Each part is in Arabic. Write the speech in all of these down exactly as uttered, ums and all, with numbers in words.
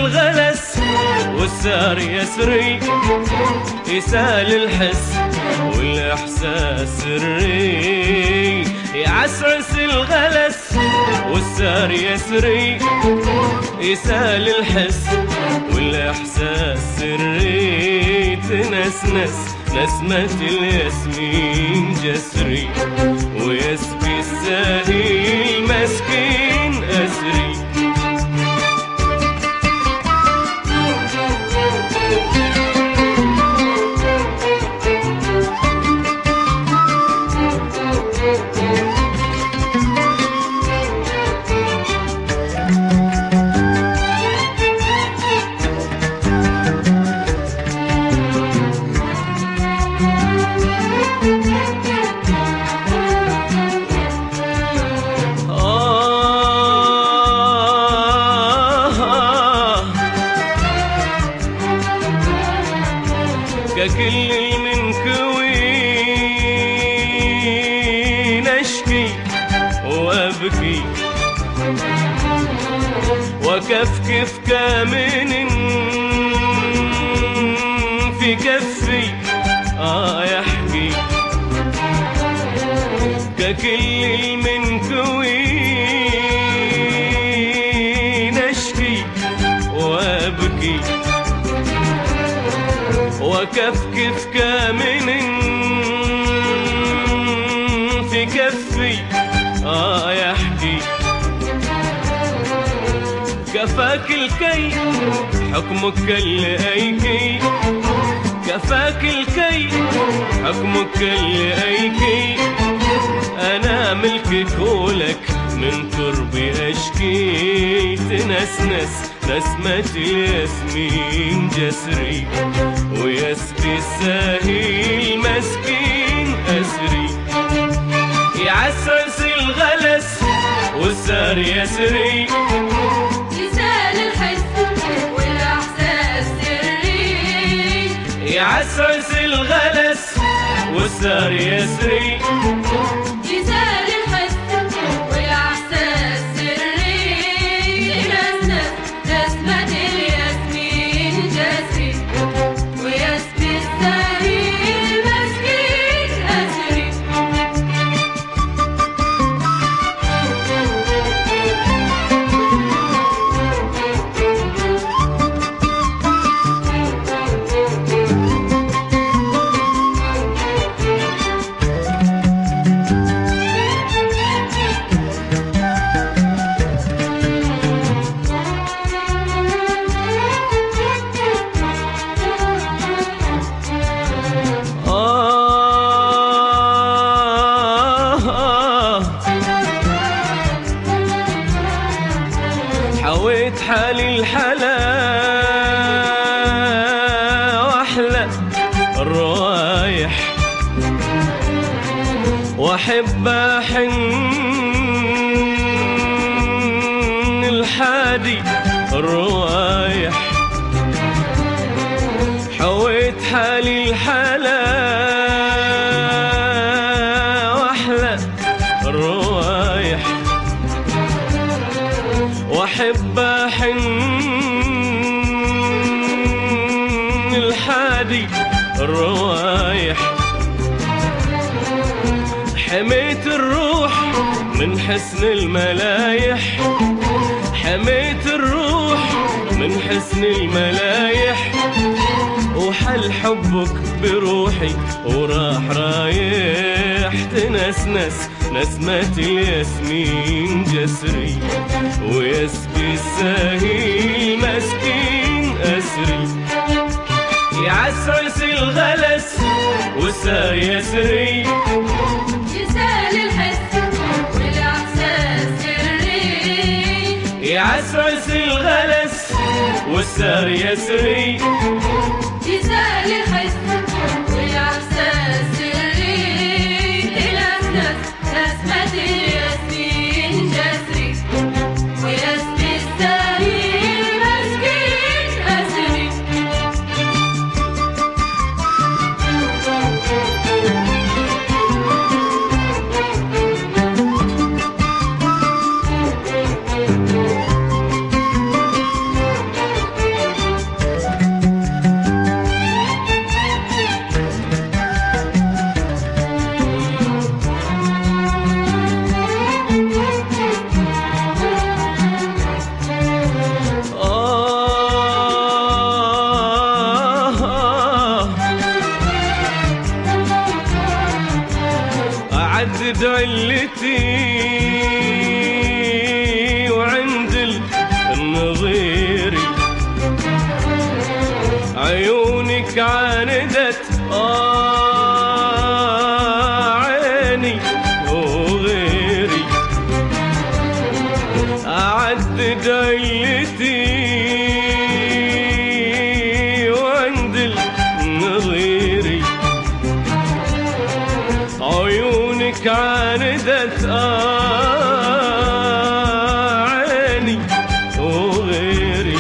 الغلس والسار يسري، يسال الحس والاحساس سري. يعسعس الغلس والسار يسري، يسال الحس والاحساس سري. تنسنس نسمة الياسمين جسري، ويسبي الساهي المسكين أسري. ككل المنكوين أشكي وأبكي، وكفكف كامن في كفي آه يحكي. ككل المنكوين أشكي وأبكي، وكفكف كامن في كفي آه يحكي. كفاك الكي حكمك كالأيكي، كفاك الكي حكمك كالأيكي. أنا ملكك ولك من تربي أشكي. تنسنس نسمة الياسمين جسري، ويسبي الساهي المسكين أسري. يعسعس الغلس والسار يسري، يسال الحس والإحساس سري. يعسعس الغلس والسار يسري، يسال الحس والإحساس سري. تنسنس نسمة الياسمين جسري، ويسبي الساهي المسكين أسري. حويت حالي الحلا واحلى الروايح، واحب احن الحادي الروايح. حويت حالي الحلا واحلى الروايح، واحب احن الحادي الروايح. حميت الروح من حسن الملايح، حميت الروح من حسن الملايح. وحل حبك بروحي وراح رايح. تنسنس نسمة الياسمين جسري، ويسبي الساهي المسكين أسري. يعسعس الغلس والسار يسري، يسال الحس والإحساس سري. يعسعس الغلس والسار يسري، يسال الحس والإحساس سري. تنسنس نسمة الياسمين جسري، ويسبي الساهي المسكين أسري. أعدد علتي وعند النظيري عيونك عاندت آه عيني وغيري. أعدد علتي وعند النظيري عيونك عاندت آه عيني وغيري.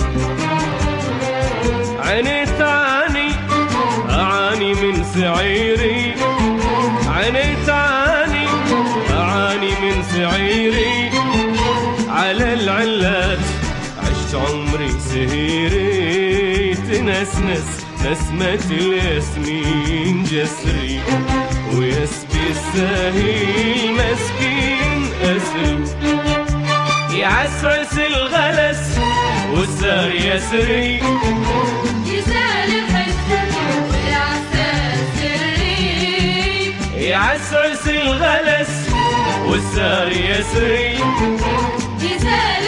عينيت عاني أعاني من سعيري عينيت عاني أعاني من سعيري. على العلات عشت عمري سهيري تنسنس نسمة الياسمين جسري ويسبي السهيل مسكين أسري. يعسعس الغلس والسار يسري يزال الحزن والإحساس سري. يعسعس الغلس والسار يسري يزال